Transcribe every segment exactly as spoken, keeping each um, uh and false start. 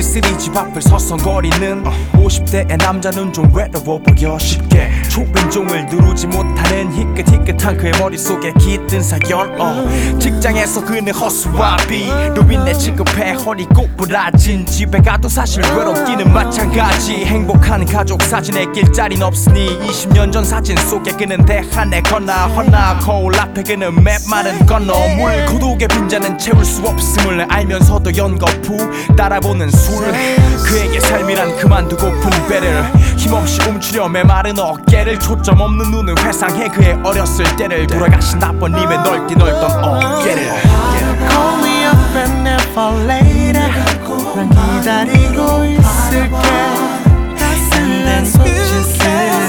쓸쓸히 집 앞을 서성거리는 오십 대의 남자는 좀 외로워 보여 쉽게 초인종을 누르지 못하는 희끗희끗한 그의 머릿속에 깃든 사연 어. 직장에서 그는 허수와 비로 인해 지급해 허리 꼬부라진 집에 가도 사실 외롭기는 마찬가지 행복한 가족 사진에 길자리는 없으니 이십 년 전 사진 속에 그는 대한에 건나 허나 거울 앞에 그는 맵마른 건어물 고독의 빈잔은 채울 수 없음을 알면서도 연거푸 따라보는 술 그에게 삶이란 그만두고픈 배를 힘없이 움츠려 메마른 어깨를 초점 없는 눈을 회상해 그의 어렸을 때를 돌아가신 아버님의 넓디 넓던 어깨를 Call me up and never later 난 기다리고 있을게 And then put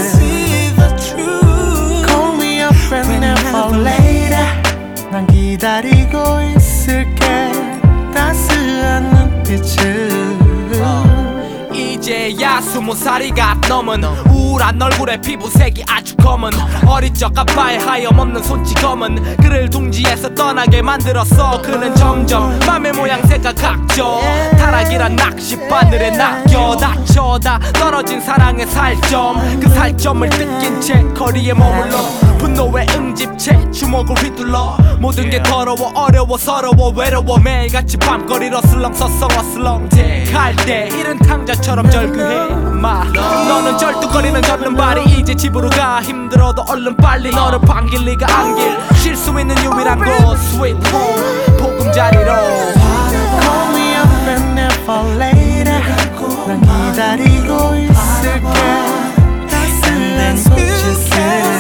Call me up and never later 난 기다리고 있을게 따스한 눈빛을 이제야 스무 살이가 넘은 우울한 얼굴에 피부색이 아주 검은 어릴 적 아빠의 하염없는 손찌검은 그를 둥지에서 떠나게 만들었어 그는 점점 맘의 모양새가 각져 타락이란 낚싯바늘에 낚여 닥쳐다 떨어진 사랑의 살점 그 살점을 뜯긴 채 거리에 머물러 분노에 응집채 주먹을 휘둘러 모든 게 더러워 어려워 서러워 외로워 매일같이 밤거리로 슬렁서성 어슬렁대 갈대 이른 탕자처럼 절규해 마 너는 절뚝거리는 젖는 발이 이제 집으로 가 힘들어도 얼른 빨리 너를 반길 리가 안길 쉴 수 있는 유일한 곳 Sweet home 보금자리로 Call me up and never later 난 기다리고 있을게 And then put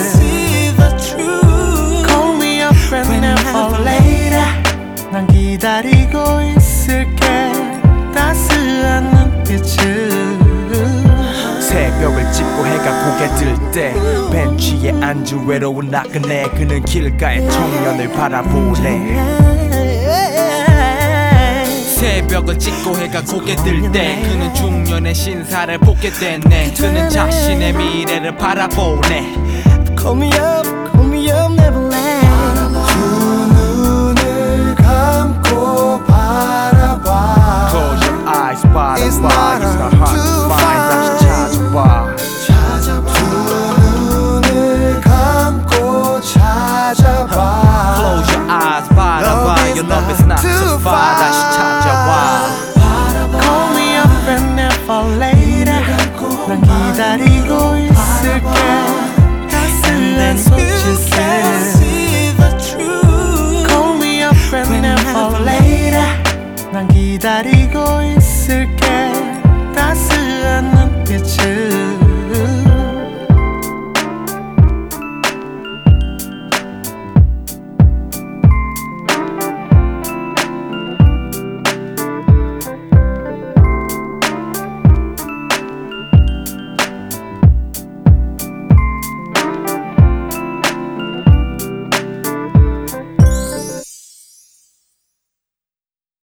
Call me up and never later 난 기다리고 있을게 따스한 눈빛을 새벽을 짚고 해가 고개 들 때 벤치에 앉은 외로운 나그네 그는 길가의 청년을 바라보네 새벽을 찍고 해가 고개 들 때 그는 중년의 신사를 보게 됐네 그는 자신의 미래를 바라보네 Call me up, call me up, never land 두 눈을 감고 바라봐 Close your eyes, 바라봐 It's not hard to find 다시 찾아봐 두 눈을 감고 찾아봐 Close your eyes, 바라봐 Your love is not too far 다시 찾아와 Call me up and never later 난 기다리고 있을게 And then put Call me up and never later 난 기다리고 있을게